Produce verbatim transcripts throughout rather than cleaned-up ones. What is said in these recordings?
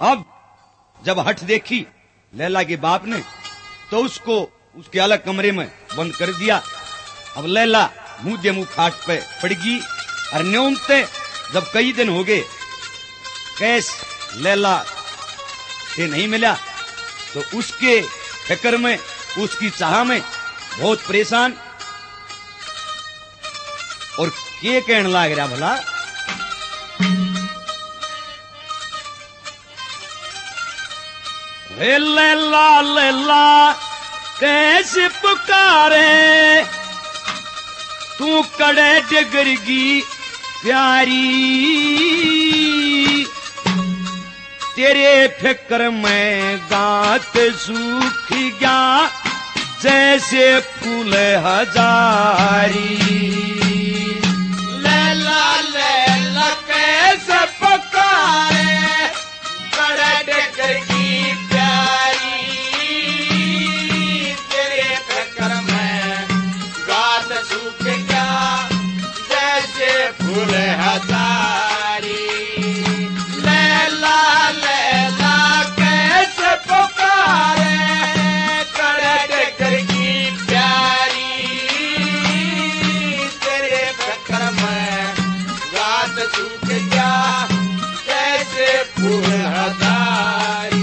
अब जब हठ देखी लैला के बाप ने तो उसको उसके अलग कमरे में बंद कर दिया। अब लैला मुंह दे मुंह खाट पे पड़गी और न्योमते जब कई दिन हो गए कैस लैला से नहीं मिला तो उसके फिक्र में उसकी चाह में बहुत परेशान और के कहने लाग रहा भला हे लैला लैला कैसे पुकारे तू कड़े डगरगी प्यारी तेरे फिक्र में गात सूख गया जैसे फूल हजारी। लैला लैला कैसे पुकारे कड़े डगरगी प्यारी तेरे फिक्र में गात सूख गया जैसे फूल हजारी। लैला लैला कैसे पुकारे कड़े डगरगी प्यारी तेरे फिक्र में गात सूख गया जैसे फूल हजारी।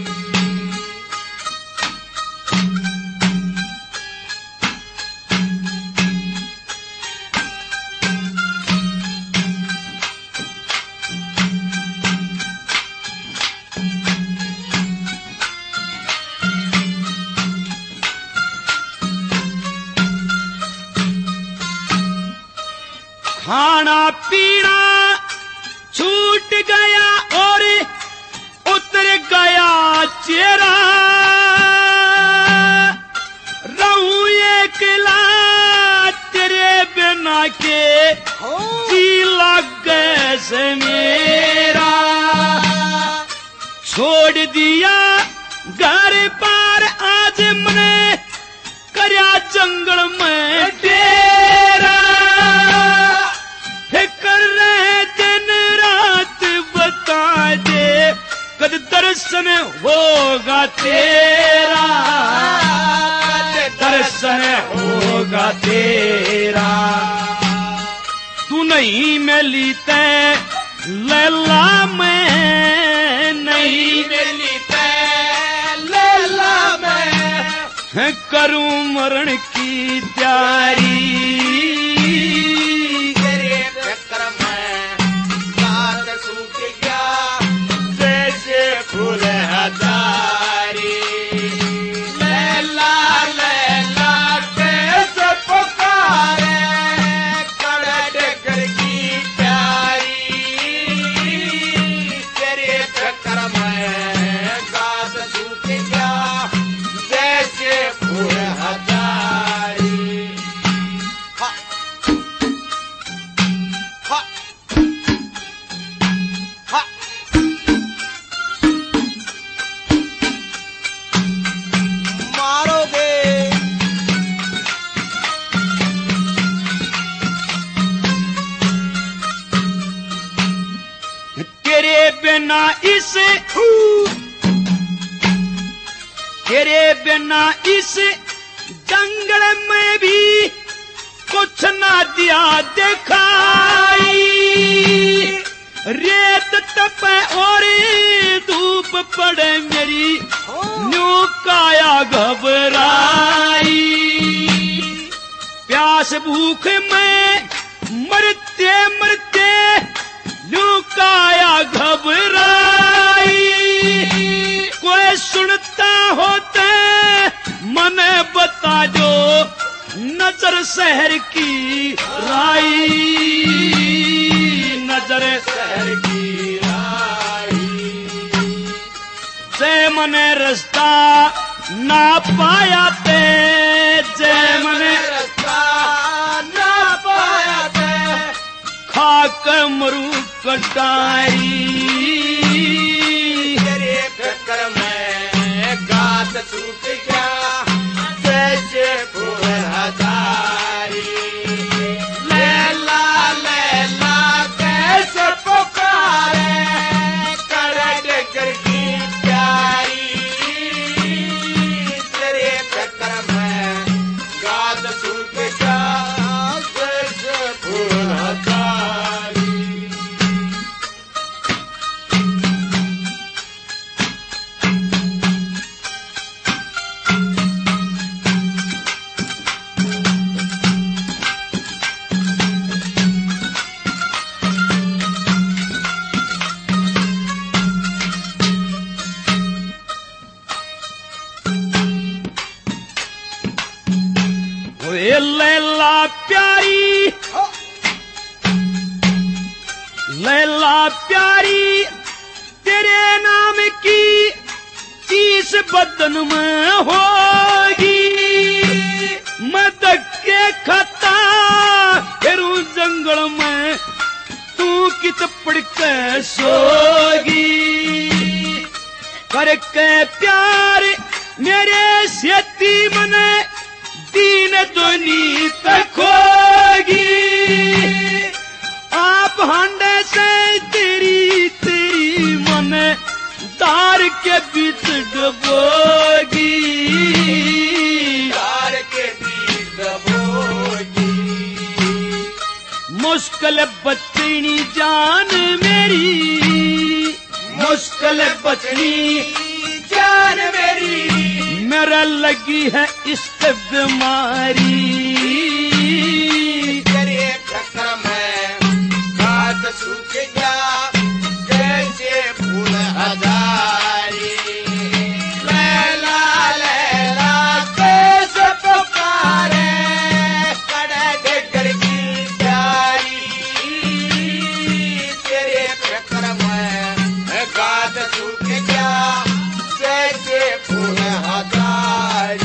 खाना पीना छूट गया और उतर गया चेहरा रहूं एकला तेरे बिना के जी लग से मेरा छोड़ दिया घर पार आज मने करया जंगल में डेरा फिक्र रहे दिन रात बता दे कद दर्शन होगा तेरा दर्शन होगा तेरा। तू नहीं मिली ते लैला मैं नहीं मिली ते लैला मैं करूं मरण की तैयारी। तेरे फिक्र में गात सूख गया जैसे फूल हजारी। लैला लैला कैसे पुकारे कड़े डगरगी प्यारी तेरे फिक्र में गात सूख गया जैसे फूल हजारी। हा हा हा मारोगे तेरे बिना इस तेरे बिना इस जंगल में भी कुछ ना दिया दिखाई। रेत तपे और धूप पड़े मेरी न्यू काया घबराई। प्यास भूख में मरते मरते न्यू काया घबराई। कोई सुनता होता मने बता जो नजर शहर की राई नजर शहर की राई। जय मने रास्ता ना पाया ते जय मने रास्ता ना पाया ते खाक मरू कटाई। तेरे फिक्र में गात सूख गया जैसे फूल हजारी। लैला लैला कैसे पुकारे कड़े डगरगी ये लैला प्यारी, लैला प्यारी तेरे नाम की चीज बदन में होगी। मैं धक्के खाता फिरूं जंगल में, तू कित पड़ के सोगी। करके प्यार मेरे सेती मन दीन दुनी तक होगी। आप हांडे से तेरी तेरी मन तार के बीच डबोगी, तार के बीच डबोगी। मुश्किल बचनी जान मेरी, मुश्किल बचनी जान मेरी, मेरा लगी है इश्क बीमारी। तेरे चक्कर में घाट सूख गया जैसे फूल हजारी। लैला लैला कैसे पुकारे कड़े डगर की प्यारी। तेरे चक्कर में घाट सूख गया जैसे फूल हजारी।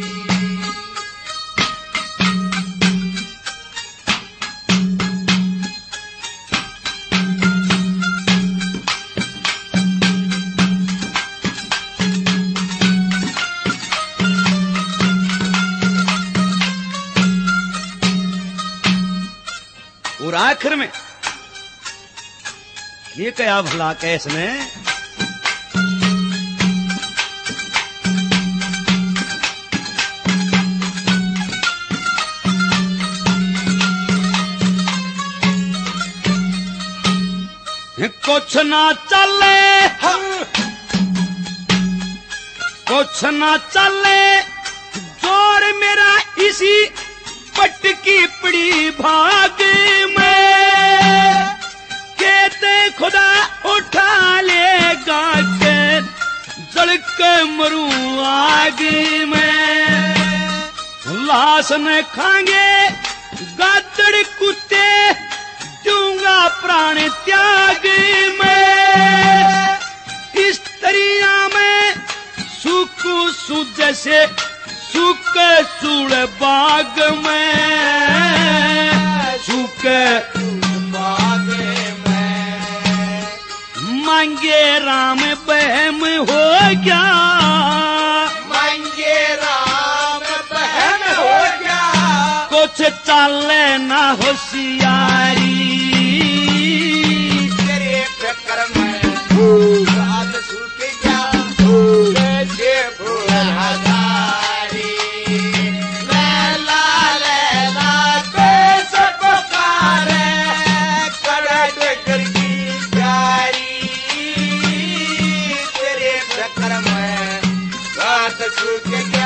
और आखिर में ये क्या भला कैस ने कुछ ना चले, कुछ ना चले जोर मेरा इसी पटकी पड़ी भाग में। कहते खुदा उठा लेगा के जल के मरूं आग में। लाश न खाएंगे गादड़ कुत्ते, दूंगा प्राण त्याग में। इस तरिया में सूखू सू जैसे सूखे सूड़ बाग में, सूखे बाग में मांगे राम बहम हो गया, मांगे राम बहन हो गया। कुछ चाले ना होशियारी। तेरे चक्कर में घाट सूख गया जैसे फूल हजारी। लैला लैला कैसे पुकारे कड़े डगर की प्यारी। तेरे चक्कर में घाट सूख गया